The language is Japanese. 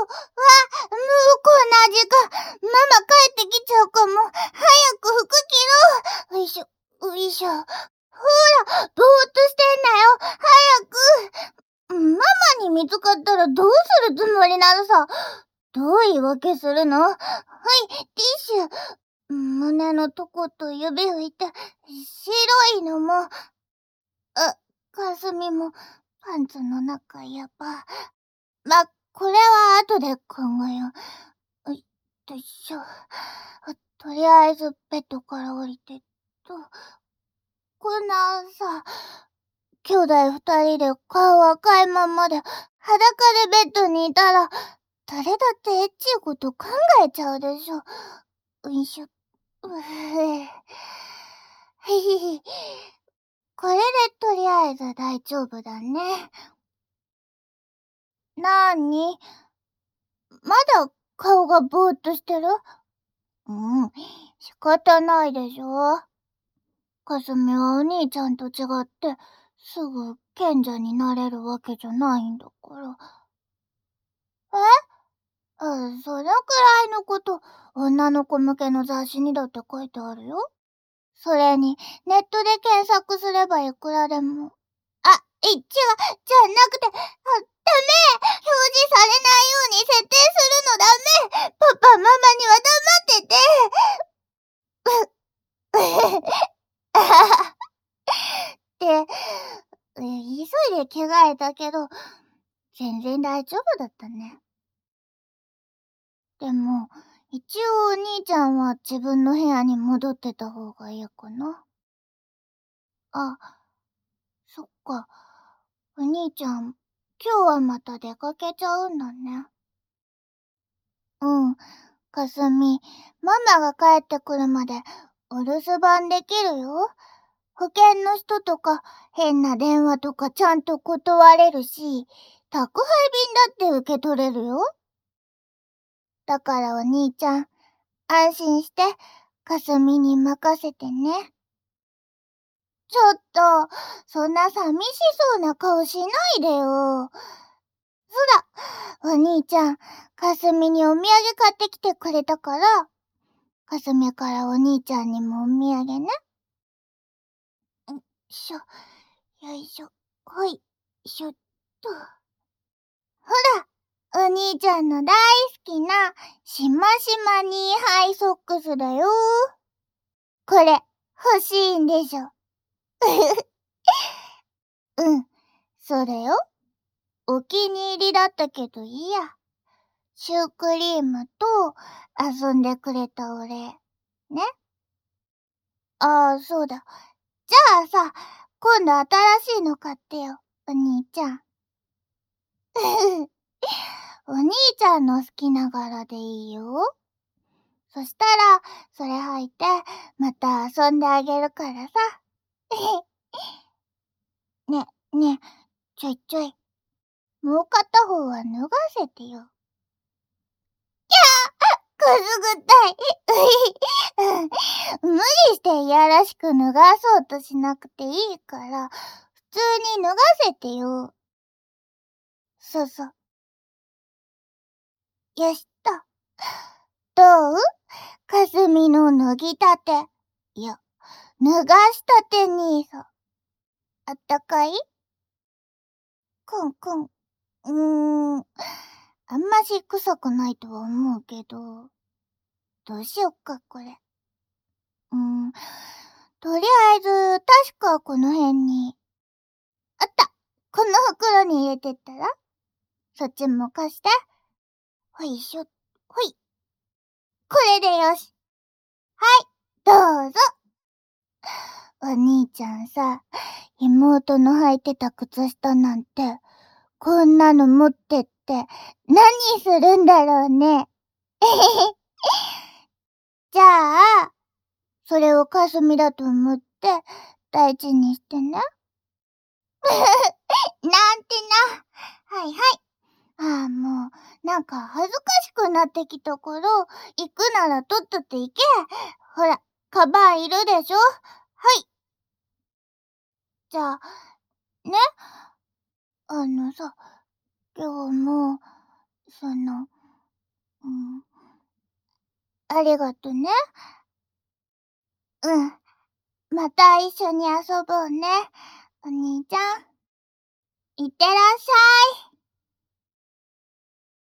こんな時間。ママ帰ってきちゃうかも。早く服着ろ。よいしょ、よいしょ。ほら、ぼーっとしてんなよ。早く。ママに見つかったらどうするつもりなのさ。どう言い訳するの？はい、ティッシュ。胸のとこと指拭いて、白いのも。かすみも、パンツの中やば。これは後で考えよう。よいしょ。とりあえずベッドから降りてこんなさ、兄弟二人で顔赤いまんまで裸でベッドにいたら、誰だってエッチいこと考えちゃうでしょ。よいしょ。これでとりあえず大丈夫だね。なーに？まだ顔がぼーっとしてる？仕方ないでしょ。かすみはお兄ちゃんと違ってすぐ賢者になれるわけじゃないんだから。そのくらいのこと女の子向けの雑誌にだって書いてあるよ。それにネットで検索すればいくらでも。じゃなくて、ダメ！表示されないように設定するのダメ！パパ、ママには黙ってて！って急いで着替えたけど、全然大丈夫だったね。でも、一応お兄ちゃんは自分の部屋に戻ってた方がいいかな。そっか。お兄ちゃん、今日はまた出かけちゃうんだね。かすみ、ママが帰ってくるまでお留守番できるよ。保険の人とか変な電話とかちゃんと断れるし、宅配便だって受け取れるよ。だからお兄ちゃん、安心して、かすみに任せてね。ちょっと、そんな寂しそうな顔しないでよ。お兄ちゃん、かすみにお土産買ってきてくれたから、かすみからお兄ちゃんにもお土産ね。よいしょ、ほいしょっと。ほら、お兄ちゃんの大好きなしましまニーハイソックスだよ。これ、欲しいんでしょ。そうだよ。お気に入りだったけどいいや。シュークリームと遊んでくれたお礼。ね。そうだ。じゃあさ、今度新しいの買ってよ、お兄ちゃん。お兄ちゃんの好きな柄でいいよ。そしたら、それ履いて、また遊んであげるからさ。ね、ちょい。もう片方は脱がせてよ。くすぐったい。無理していやらしく脱がそうとしなくていいから、普通に脱がせてよ。そう。よしと。どう？かすみの脱ぎたて。いや、脱がしたてにさ。あったかい？くん。あんまし臭くないとは思うけど、どうしよっか、これ。とりあえず、確かこの辺に。あった！この袋に入れてったら？そっちも貸して。ほいしょ、ほい。これでよし。はい、どうぞ。お兄ちゃんさ、妹の履いてた靴下なんて、こんなの持ってって何するんだろうね。じゃあ、それをかすみだと思って大事にしてね。なんてな。はい。もう、なんか恥ずかしくなってきたから、行くならとっとと行け。ほら、カバンいるでしょ？はい。じゃあ、ね、さ、今日も、 うん。ありがとね。うん。また一緒に遊ぼうね。お兄ちゃん。いってらっしゃい。